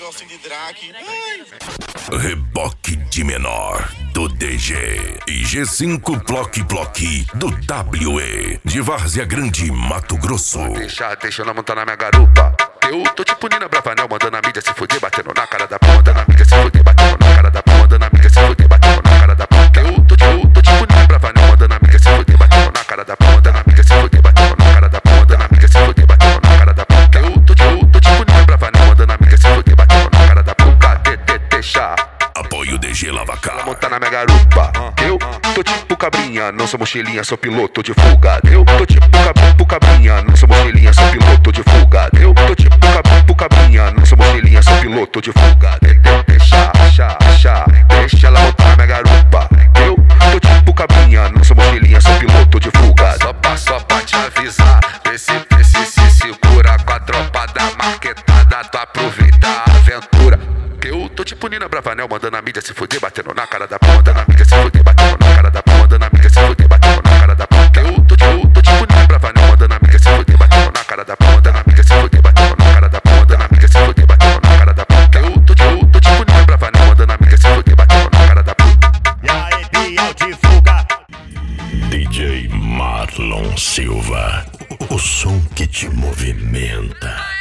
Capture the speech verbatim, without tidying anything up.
negocinho de drag. Ai. Reboque de menor do D G e G cinco Plock Plock do W E de Várzea Grande, Mato Grosso. Deixa, deixa ela montar na minha garupa. Eu tô tipo Nina Bravanel, mandando a mídia se fuder, batendo na cara da pão, mandando a mídia se fuder, batendo na cara da pão, mandando a mídia se fuder, batendo na cara da pão. Eu tô, eu tô tipo Nina Bravanel, mandando a mídia se fuder, batendo na cara da pão, mandando a mídia se fuder, batendo na cara da pão, mandando a mídia se fuder, batendo na cara da pão. Eu tô, eu tô tipo Nina Bravanel, mandando a mídia se fuder, batendo na cara da pão. Cadê, de, deixa? Apoio D G Lavacar. Montar na minha garupa. Eu tô tipo cabrinha, não sou mochilinha, sou piloto de fuga. Eu tô tipo cab cabrinha, não sou mochilinha, sou piloto de fuga. Eu tô tipo cab cabrinha, não sou mochilinha, sou piloto de fuga. De, de, deixa, deixa, deixa, deixa ela montar na minha garupa. Eu tô tipo cabrinha, não sou mochilinha, sou piloto de fuga. Só pra, só pra te avisar, vê se, vê se se segura com a tropa da marquetada, tu aproveita a aventura. Eu tô tipo Nina Bravanel, mandando a mídia se fuder, batendo na cara da pão, mandando a mídia se fuder, batendo na cara da pão, mandando a mídia se fuder, batendo na cara da pão. Eu tô, eu tô tipo Nina Bravanel, mandando a mídia se fuder, batendo na cara da pão, mandando a mídia se fuder, batendo na cara da pão, mandando a mídia se fuder, batendo na cara da pão. Eu tô, eu tô tipo Nina Bravanel, mandando a mídia se fuder, batendo na cara da pão. E aí, Biel de fuga. D J Marlon Silva, o som que te movimenta.